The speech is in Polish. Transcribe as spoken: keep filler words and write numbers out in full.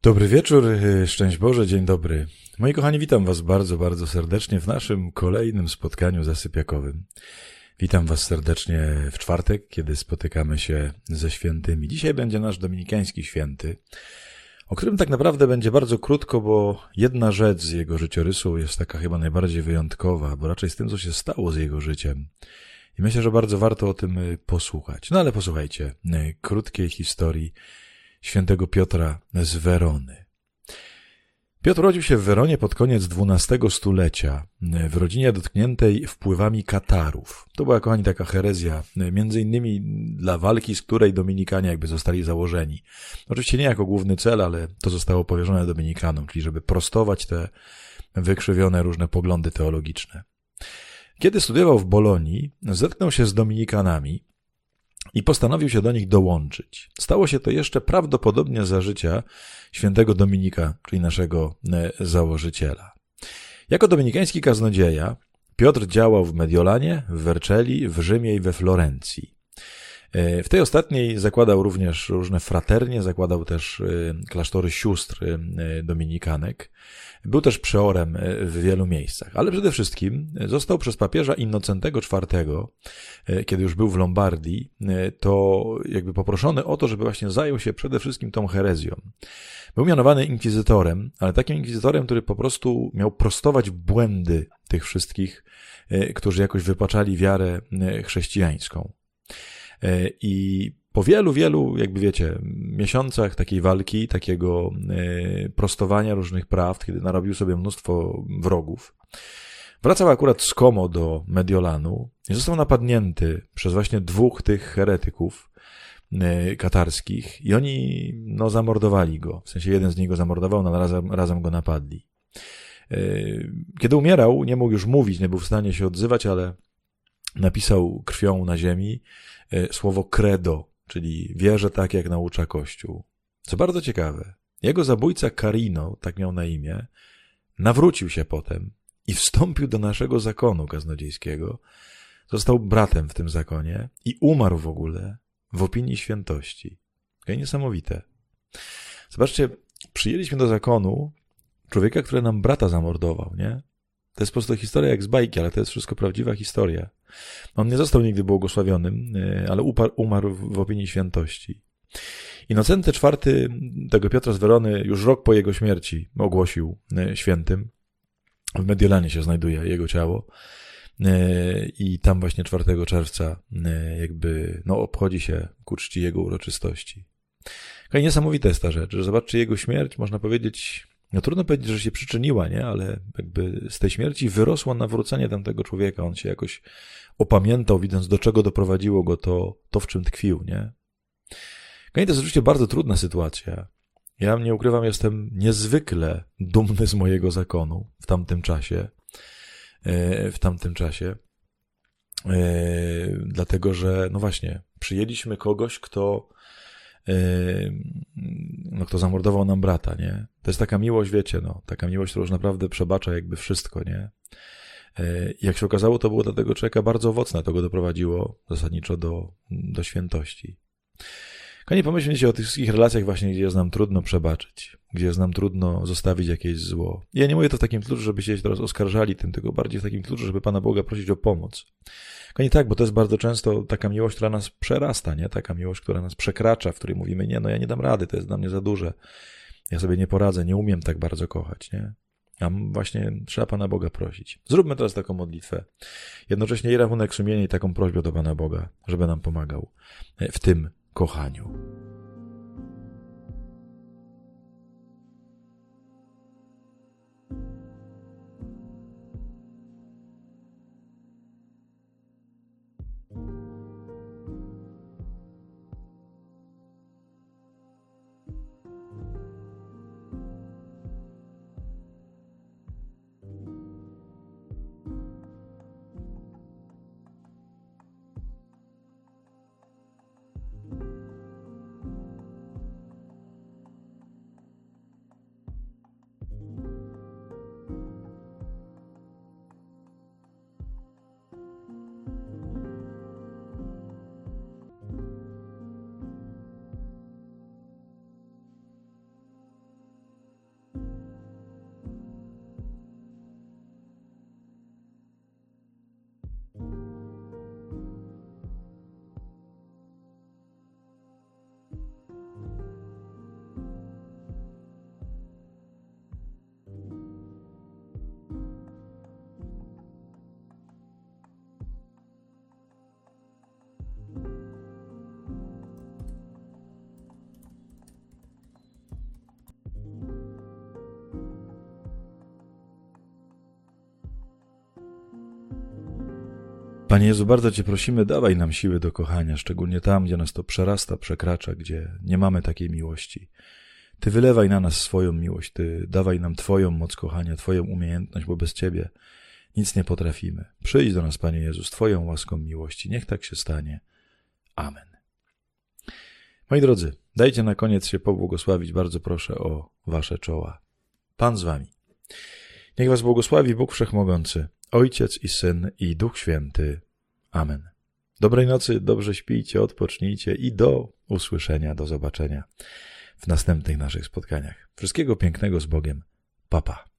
Dobry wieczór, szczęść Boże, dzień dobry. Moi kochani, witam was bardzo, bardzo serdecznie w naszym kolejnym spotkaniu zasypiakowym. Witam was serdecznie w czwartek, kiedy spotykamy się ze świętymi. Dzisiaj będzie nasz dominikański święty, o którym tak naprawdę będzie bardzo krótko, bo jedna rzecz z jego życiorysu jest taka chyba najbardziej wyjątkowa, bo raczej z tym, co się stało z jego życiem. I myślę, że bardzo warto o tym posłuchać. No ale posłuchajcie krótkiej historii świętego Piotra z Werony. Piotr urodził się w Weronie pod koniec dwunastego stulecia, w rodzinie dotkniętej wpływami Katarów. To była, kochani, taka herezja, między innymi dla walki, z której Dominikanie jakby zostali założeni. Oczywiście nie jako główny cel, ale to zostało powierzone Dominikanom, czyli żeby prostować te wykrzywione różne poglądy teologiczne. Kiedy studiował w Bolonii, zetknął się z Dominikanami i postanowił się do nich dołączyć. Stało się to jeszcze prawdopodobnie za życia świętego Dominika, czyli naszego założyciela. Jako dominikański kaznodzieja Piotr działał w Mediolanie, w Wercelli, w Rzymie i we Florencji. W tej ostatniej zakładał również różne fraternie, zakładał też klasztory sióstr dominikanek. Był też przeorem w wielu miejscach, ale przede wszystkim został przez papieża Innocentego czwartego, kiedy już był w Lombardii, to jakby poproszony o to, żeby właśnie zajął się przede wszystkim tą herezją. Był mianowany inkwizytorem, ale takim inkwizytorem, który po prostu miał prostować błędy tych wszystkich, którzy jakoś wypaczali wiarę chrześcijańską. I po wielu, wielu, jakby wiecie, miesiącach takiej walki, takiego prostowania różnych prawd, kiedy narobił sobie mnóstwo wrogów, wracał akurat z Como do Mediolanu i został napadnięty przez właśnie dwóch tych heretyków katarskich i oni, no, zamordowali go. W sensie jeden z nich go zamordował, no, ale razem, razem go napadli. Kiedy umierał, nie mógł już mówić, nie był w stanie się odzywać, ale napisał krwią na ziemi słowo credo, czyli wierzę tak, jak naucza Kościół. Co bardzo ciekawe, jego zabójca Carino, tak miał na imię, nawrócił się potem i wstąpił do naszego zakonu kaznodziejskiego, został bratem w tym zakonie i umarł w ogóle w opinii świętości. To niesamowite. Zobaczcie, przyjęliśmy do zakonu człowieka, który nam brata zamordował, nie? To jest po prostu historia jak z bajki, ale to jest wszystko prawdziwa historia. On nie został nigdy błogosławionym, ale uparł, umarł w opinii świętości. Innocenty czwarty tego Piotra z Werony już rok po jego śmierci ogłosił świętym. W Mediolanie się znajduje jego ciało i tam właśnie czwartego czerwca jakby no, obchodzi się ku czci jego uroczystości. I niesamowita jest ta rzecz, że zobaczcie, jego śmierć, można powiedzieć, no trudno powiedzieć, że się przyczyniła, nie? Ale jakby z tej śmierci wyrosło nawrócenie tamtego człowieka. On się jakoś opamiętał, widząc, do czego doprowadziło go to, to w czym tkwił, nie? To jest oczywiście bardzo trudna sytuacja. Ja nie ukrywam, jestem niezwykle dumny z mojego zakonu w tamtym czasie. W tamtym czasie. Dlatego, że, no właśnie, przyjęliśmy kogoś, kto no, kto zamordował nam brata, nie? To jest taka miłość, wiecie, no, taka miłość, która już naprawdę przebacza jakby wszystko, nie? I jak się okazało, to było dla tego człowieka bardzo owocne, to go doprowadziło zasadniczo do, do świętości. Konie, pomyślcie o tych wszystkich relacjach właśnie, gdzie jest nam trudno przebaczyć, gdzie jest nam trudno zostawić jakieś zło. I ja nie mówię to w takim kluczu, żebyście się teraz oskarżali tym, tylko bardziej w takim kluczu, żeby Pana Boga prosić o pomoc. Konie, tak, bo to jest bardzo często taka miłość, która nas przerasta, nie? Taka miłość, która nas przekracza, w której mówimy, nie, no ja nie dam rady, to jest dla mnie za duże. Ja sobie nie poradzę, nie umiem tak bardzo kochać, nie? A właśnie trzeba Pana Boga prosić. Zróbmy teraz taką modlitwę. Jednocześnie i rachunek sumienia, i taką prośbę do Pana Boga, żeby nam pomagał w tym kochaniu. Panie Jezu, bardzo Cię prosimy, dawaj nam siły do kochania, szczególnie tam, gdzie nas to przerasta, przekracza, gdzie nie mamy takiej miłości. Ty wylewaj na nas swoją miłość, Ty dawaj nam Twoją moc kochania, Twoją umiejętność, bo bez Ciebie nic nie potrafimy. Przyjdź do nas, Panie Jezu, z Twoją łaską miłości. Niech tak się stanie. Amen. Moi drodzy, dajcie na koniec się pobłogosławić, bardzo proszę o Wasze czoła. Pan z Wami. Niech Was błogosławi Bóg Wszechmogący, Ojciec i Syn i Duch Święty. Amen. Dobrej nocy, dobrze śpijcie, odpocznijcie i do usłyszenia, do zobaczenia w następnych naszych spotkaniach. Wszystkiego pięknego z Bogiem. Pa, pa.